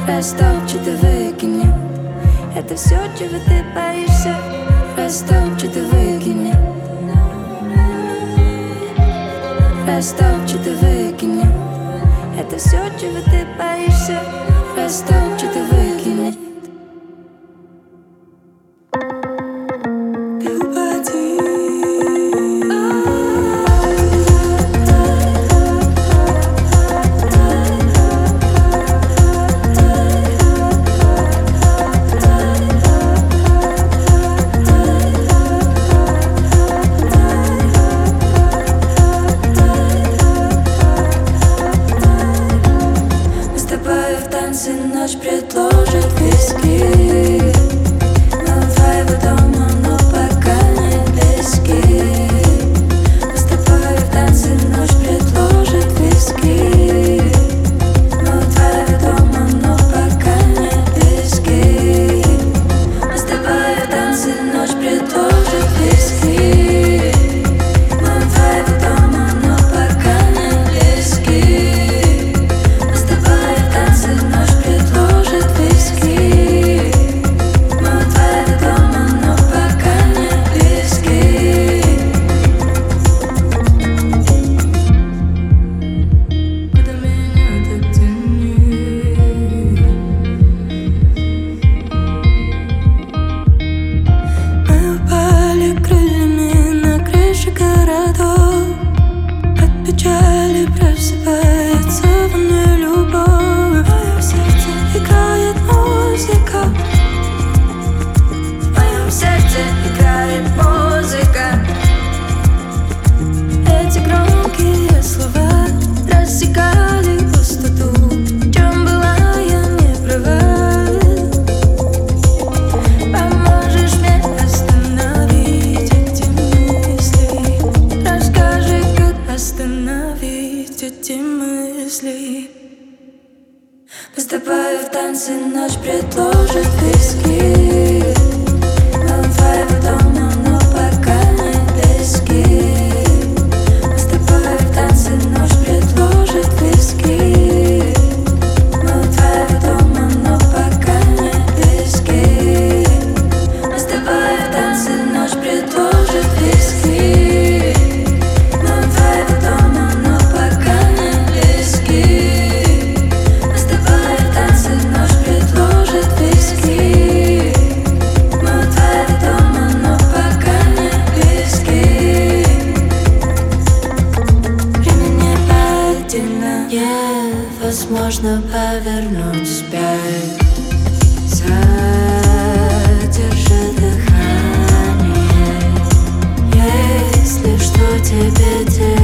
растопчет и выкинет. Это все, чего ты боишься, растопчет и выкинет. Растопчет и выкинет. Это все, чего ты боишься, растопчет и выкинет. Ночь предложит виски. Мы у твоего дома, но пока не близки. Мы с тобой в танце, ночь предложит виски. Мы у твоего дома, но пока не близки. Мы с тобой в танце, ночь предложит виски. Мы у твоего дома, но пока не близки. Мы с тобой в танце, ночь предложит виски. Мы у твоего дома, но пока не близки. Куда меня так тянет? Мы упали крыльями на крыши городов. От печали просыпается во мне любовь. В моем сердце играет музыка. В моем сердце играет музыка. Эти громкие слова рассекали пустоту. В чем была я не права? Поможешь мне остановить эти мысли. Расскажи, как остановить эти мысли. Мы с тобой в танце, ночь предложит виски. Мы у твоего дома, но пока не близки. Мы с тобой в танце, ночь предложит виски. Мы у твоего дома, но пока не близки. Мы с тобой в танце, ночь предложит виски. Мы у твоего дома, но пока не близки. Мы с тобой в танце, ночь предложит виски. Мы у твоего дома, но пока не близки. Время необъятно, невозможно повернуть вспять. Задержи дыхание, если что тебе делать.